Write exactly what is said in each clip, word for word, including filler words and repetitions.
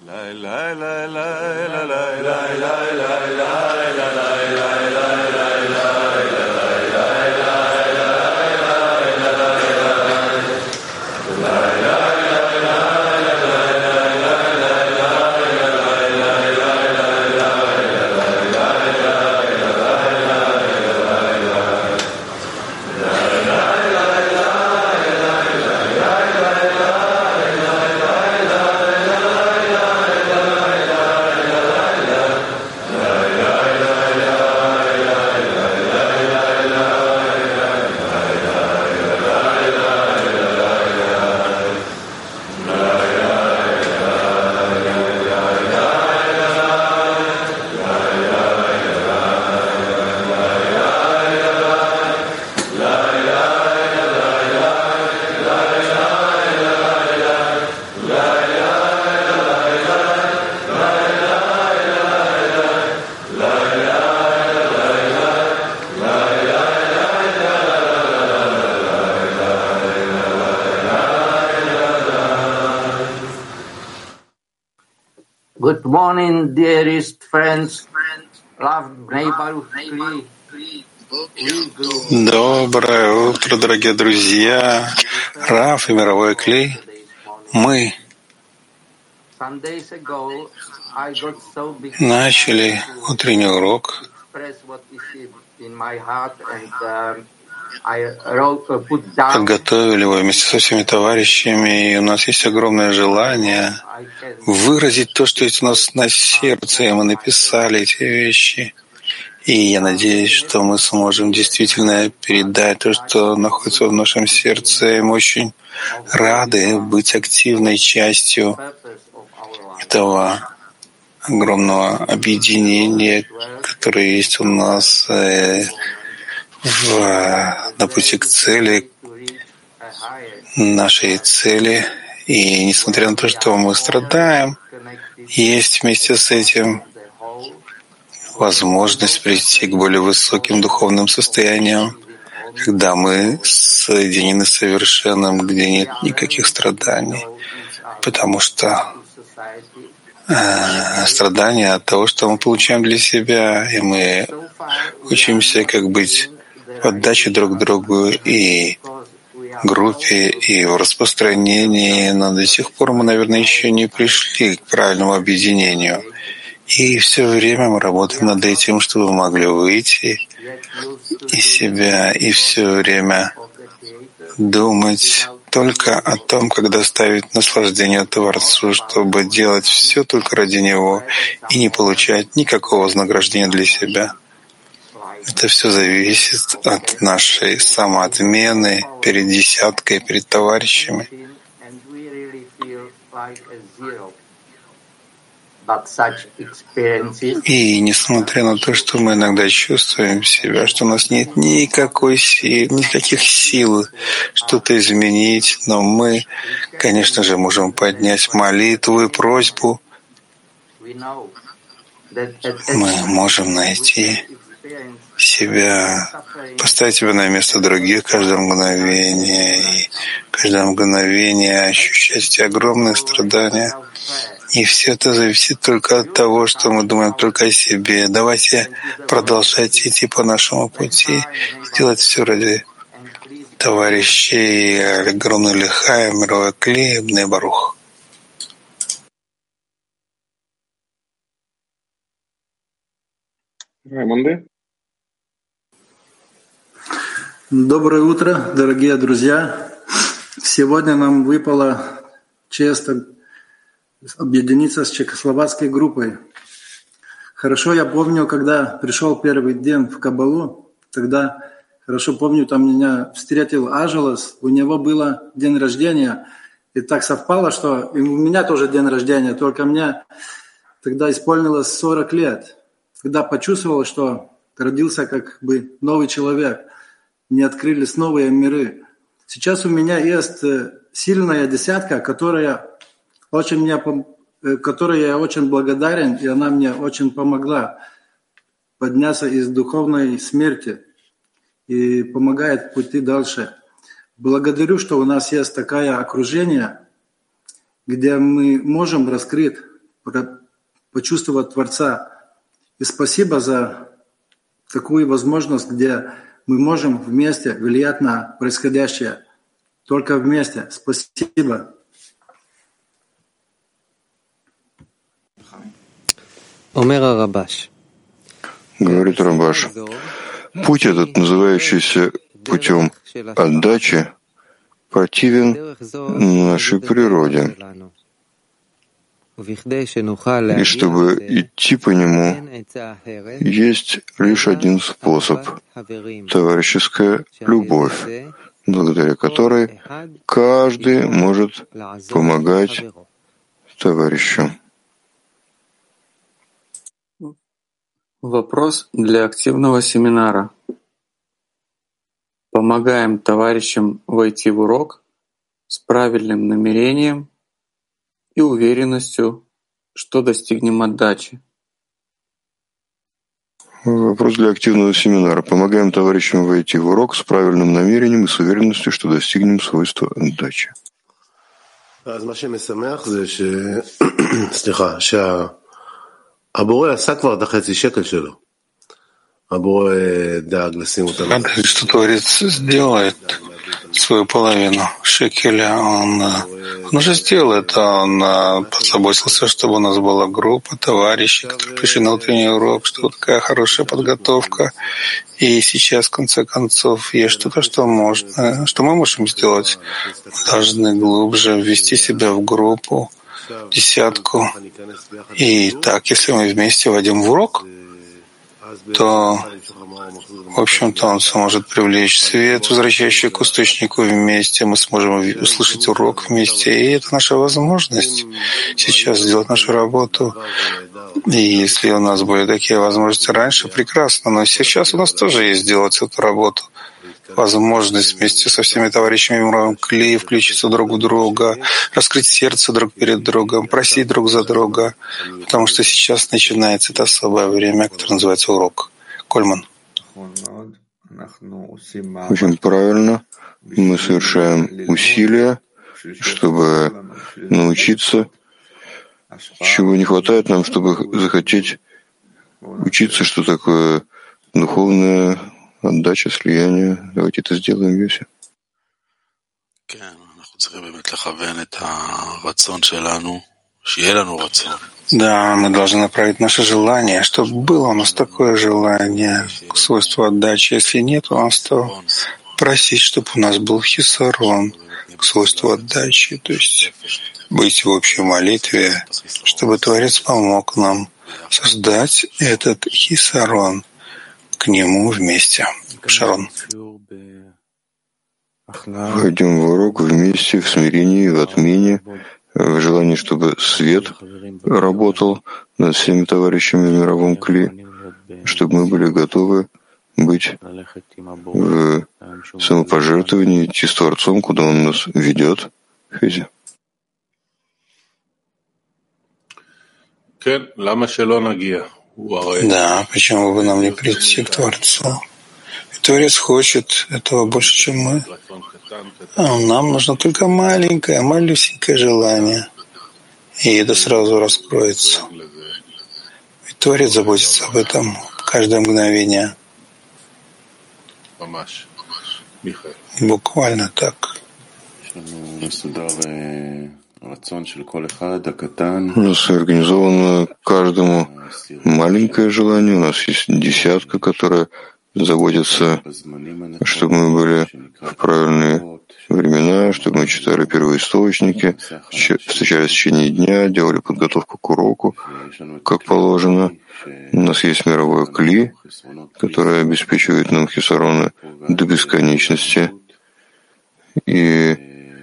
Good morning, dearest friends. Rav Bnei Baruch Kli. Доброе утро, дорогие друзья. Рав и мировой Кли. Мы начали утренний урок. Подготовили его вместе со всеми товарищами, и у нас есть огромное желание выразить то, что есть у нас на сердце, и мы написали эти вещи. И я надеюсь, что мы сможем действительно передать то, что находится в нашем сердце, и мы очень рады быть активной частью этого огромного объединения, которое есть у нас в, на пути к цели, нашей цели. И несмотря на то, что мы страдаем, есть вместе с этим возможность прийти к более высоким духовным состояниям, когда мы соединены с совершенным, где нет никаких страданий, потому что э, страдания от того, что мы получаем для себя, и мы учимся как быть в отдаче друг другу и группе, и в распространении, но до сих пор мы, наверное, еще не пришли к правильному объединению. И все время мы работаем над этим, чтобы мы могли выйти из себя и все время думать только о том, как доставить наслаждение Творцу, чтобы делать все только ради Него и не получать никакого вознаграждения для себя. Это все зависит от нашей самоотмены перед десяткой, перед товарищами. И несмотря на то, что мы иногда чувствуем себя, что у нас нет никакой силы, никаких сил что-то изменить, но мы, конечно же, можем поднять молитву и просьбу. Мы можем найти себя, поставить себя на место других каждое мгновение, и каждое мгновение ощущать эти огромные страдания. И все это зависит только от того, что мы думаем только о себе. Давайте продолжать идти по нашему пути, делать все ради товарищей. Огромный лихай, мировой Кли, Бней Барух. Раймонды. Доброе утро, дорогие друзья. Сегодня нам выпала честь объединиться с чехословацкой группой. Хорошо я помню, когда пришел первый день в Кабалу, тогда хорошо помню, там меня встретил Ажелос, у него было день рождения, и так совпало, что и у меня тоже день рождения, только мне тогда исполнилось сорок лет. Когда почувствовал, что родился как бы новый человек, не открылись новые миры. Сейчас у меня есть сильная десятка, которая очень мне, которой я очень благодарен, и она мне очень помогла подняться из духовной смерти и помогает пути дальше. Благодарю, что у нас есть такое окружение, где мы можем раскрыть почувствовать Творца. И спасибо за такую возможность, где мы можем вместе влиять на происходящее. Только вместе. Спасибо. Говорит Рабаш, путь этот, называющийся путем отдачи, противен нашей природе. И чтобы идти по нему, есть лишь один способ — товарищеская любовь, благодаря которой каждый может помогать товарищу. Вопрос для активного семинара. Помогаем товарищам войти в урок с правильным намерением и уверенностью, что достигнем отдачи. Вопрос для активного семинара. Помогаем товарищам войти в урок с правильным намерением и с уверенностью, что достигнем свойства отдачи. Радует, что Творец сделает свою половину шекеля. Он, он уже сделал это. Он позаботился, чтобы у нас была группа товарищей, которые пришли на утренний урок, что вот такая хорошая подготовка. И сейчас, в конце концов, есть что-то, что можно, что мы можем сделать. Мы должны глубже ввести себя в группу, десятку. И так, если мы вместе войдем в урок, то, в общем-то, он сможет привлечь свет, возвращающий к источнику вместе. Мы сможем услышать урок вместе. И это наша возможность сейчас сделать нашу работу. И если у нас были такие возможности раньше, прекрасно. Но сейчас у нас тоже есть сделать эту работу. Возможность вместе со всеми товарищами Муравом Кли включиться друг в друга, раскрыть сердце друг перед другом, просить друг за друга, потому что сейчас начинается это особое время, которое называется урок. Кольман. Очень правильно. Мы совершаем усилия, чтобы научиться, чего не хватает нам, чтобы захотеть учиться, что такое духовное отдача, слияние. Давайте это сделаем, Йоси. Да, мы должны направить наше желание, чтобы было у нас такое желание к свойству отдачи. Если нет у нас, то просить, чтобы у нас был хисарон к свойству отдачи, то есть быть в общей молитве, чтобы Творец помог нам создать этот хисарон к нему вместе. Шарон. Войдем в урок вместе, в смирении, в отмене, в желании, чтобы свет работал над всеми товарищами в мировом кли, чтобы мы были готовы быть в самопожертвовании, идти с Творцом, куда Он нас ведет. Фези. Да, почему бы нам не прийти к Творцу? И Творец хочет этого больше, чем мы. А нам нужно только маленькое, малюсенькое желание. И это сразу раскроется. И Творец заботится об этом каждое мгновение. Буквально так. У нас организовано каждому маленькое желание. У нас есть десятка, которая заводится, чтобы мы были в правильные времена, чтобы мы читали первоисточники, встречались в течение дня, делали подготовку к уроку, как положено. У нас есть мировое кли, которое обеспечивает нам хисароны до бесконечности и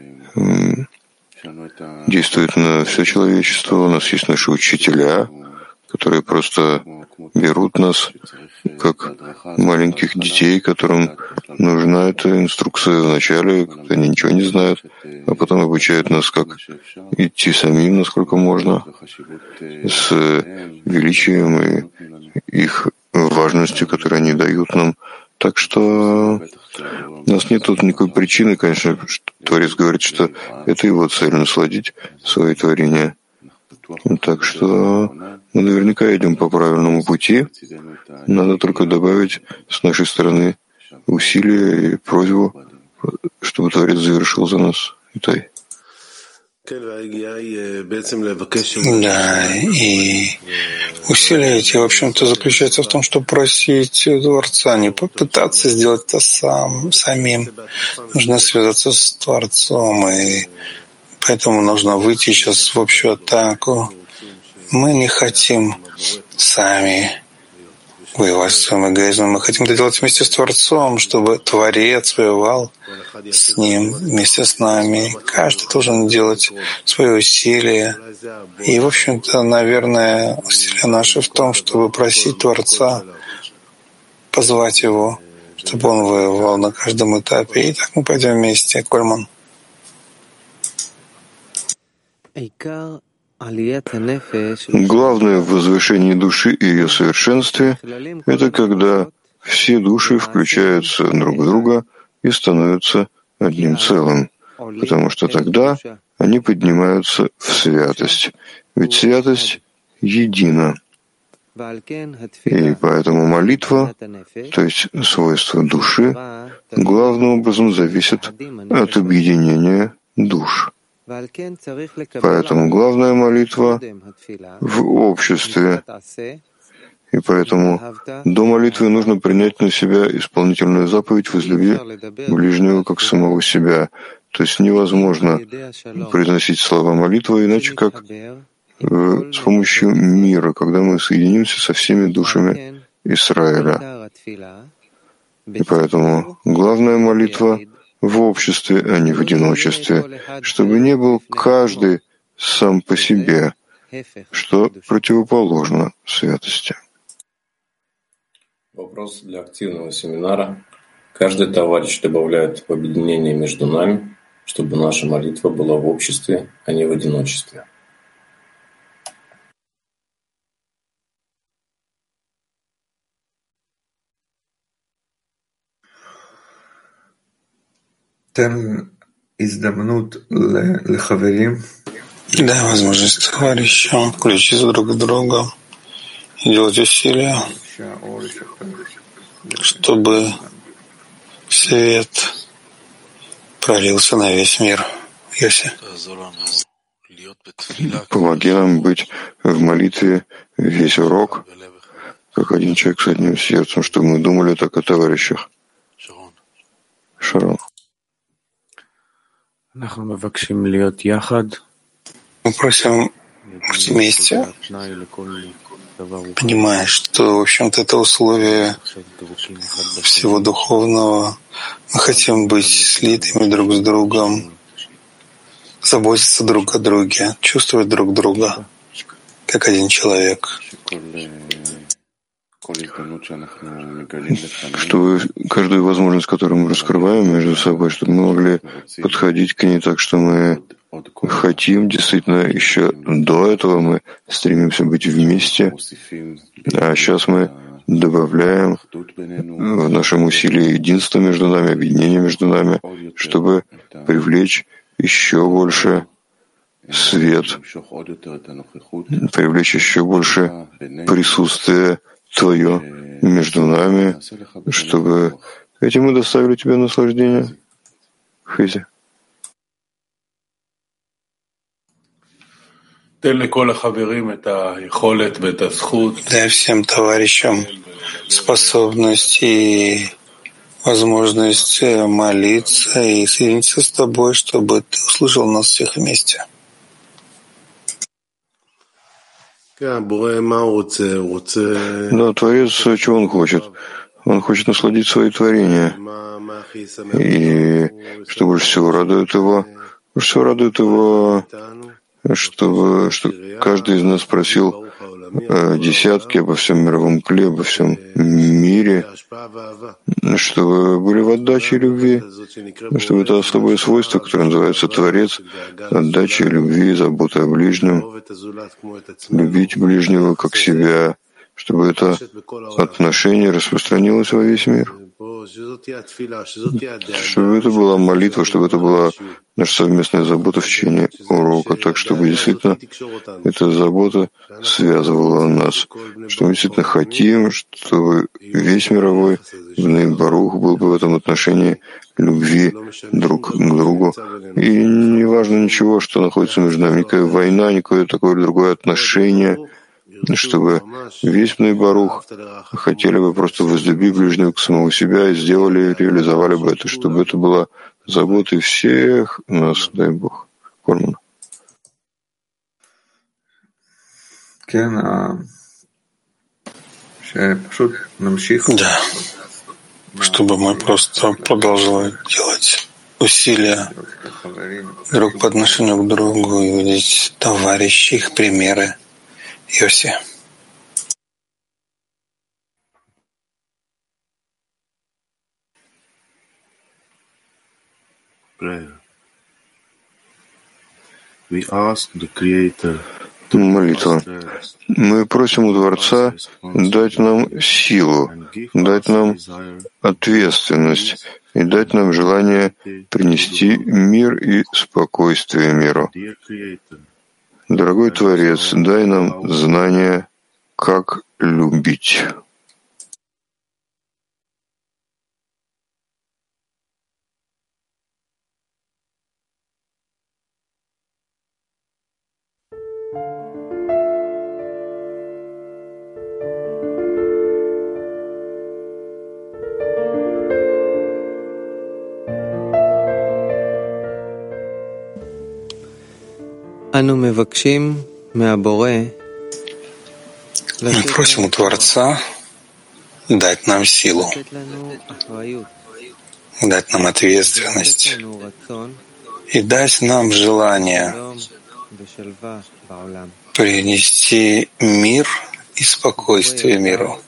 действует на все человечество. У нас есть наши учителя, которые просто берут нас как маленьких детей, которым нужна эта инструкция вначале, когда они ничего не знают, а потом обучают нас, как идти самим, насколько можно, с величием и их важностью, которую они дают нам. Так что у нас нет тут никакой причины, конечно, Творец говорит, что это его цель — насладить свои творения. Так что мы наверняка идем по правильному пути. Надо только добавить с нашей стороны усилия и просьбу, чтобы Творец завершил за нас. Итай. Да, и усилия эти, в общем-то, заключаются в том, чтобы просить Творца, не попытаться сделать это сам, самим. Нужно связаться с Творцом, и поэтому нужно выйти сейчас в общую атаку. Мы не хотим сами воевать с своим эгоизмом. Мы хотим это делать вместе с Творцом, чтобы Творец воевал с Ним, вместе с нами. Каждый должен делать свои усилия. И, в общем-то, наверное, усилия наши в том, чтобы просить Творца, позвать Его, чтобы Он воевал на каждом этапе. И так мы пойдем вместе, Кольман. Главное в возвышении души и ее совершенстве — это когда все души включаются друг в друга и становятся одним целым, потому что тогда они поднимаются в святость. Ведь святость едина. И поэтому молитва, то есть свойства души, главным образом зависит от объединения душ. Поэтому главная молитва в обществе. И поэтому до молитвы нужно принять на себя исполнительную заповедь «Возлюби ближнего как самого себя». То есть невозможно произносить слова молитвы иначе как э, с помощью мира, когда мы соединимся со всеми душами Израиля. И поэтому главная молитва в обществе, а не в одиночестве, чтобы не был каждый сам по себе, что противоположно святости. Вопрос для активного семинара. Каждый товарищ добавляет в объединение между нами, чтобы наша молитва была в обществе, а не в одиночестве. Дай возможность товарищам включиться друг в друга и делать усилия, чтобы свет пролился на весь мир. Йоси. Помоги нам быть в молитве весь урок, как один человек с одним сердцем, чтобы мы думали так о товарищах. Шарон. Мы просим быть вместе, понимая, что, в общем-то, это условие всего духовного. Мы хотим быть слитыми друг с другом, заботиться друг о друге, чувствовать друг друга, как один человек. Чтобы каждую возможность, которую мы раскрываем между собой, чтобы мы могли подходить к ней так, что мы хотим, действительно, еще до этого мы стремимся быть вместе, а сейчас мы добавляем в нашем усилии единство между нами, объединение между нами, чтобы привлечь еще больше свет, привлечь еще больше присутствия Твое между нами, чтобы этим мы доставили Тебе наслаждение. Хизи. Дай всем товарищам способность и возможность молиться и соединиться с Тобой, чтобы Ты услышал нас всех вместе. Да, Творец, чего он хочет? Он хочет насладить свои творения. И что больше всего радует его? Больше всего радует его, чтобы, что каждый из нас просил э, десятки обо всем мировом кле, обо всем мире, чтобы были в отдаче и любви, чтобы это особое свойство, которое называется Творец, отдача, любви, забота о ближнем, любить ближнего как себя, чтобы это отношение распространилось во весь мир. Чтобы это была молитва, чтобы это была наша совместная забота в течение урока, так чтобы действительно эта забота связывала нас, что мы действительно хотим, чтобы весь мировой Бней Барух был бы в этом отношении любви друг к другу. И не важно ничего, что находится между нами, никакая война, никакое такое другое отношение, чтобы весь Бней Барух хотели бы просто возлюбить ближнего к самого себя и сделали, реализовали бы это, чтобы это была заботой всех нас, дай Бог. Кольман. Да, чтобы мы просто продолжили делать усилия друг по отношению к другу и видеть товарищей, их примеры. Йоси. Молитва. Мы просим у Творца дать нам силу, дать нам ответственность и дать нам желание принести мир и спокойствие миру. Дорогой Творец, дай нам знание, как любить. Мы просим у Творца дать нам силу, дать нам ответственность и дать нам желание принести мир и спокойствие миру.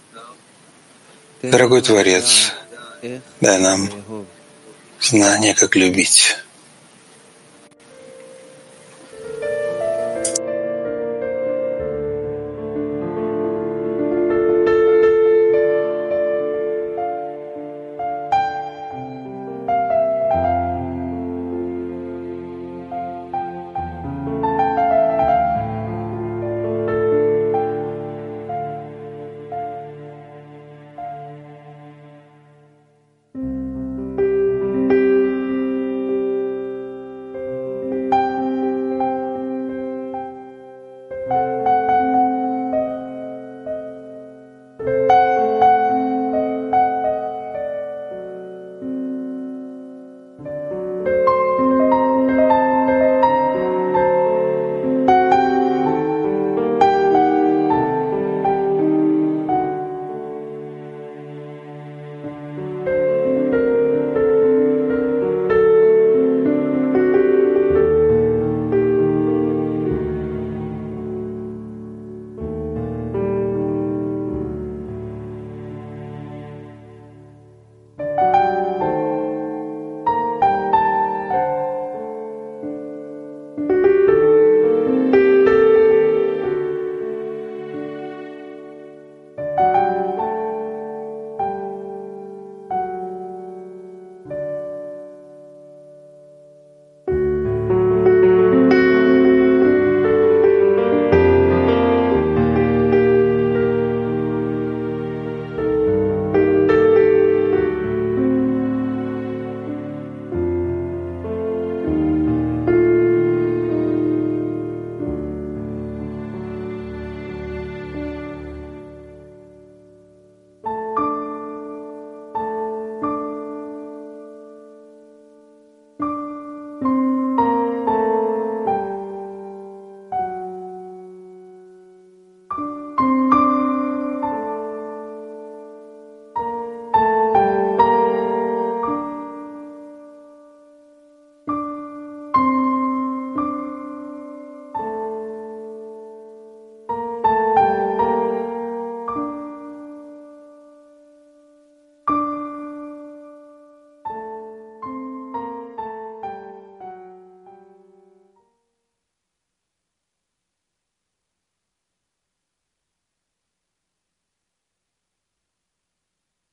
Дорогой Творец, дай нам знание, как любить.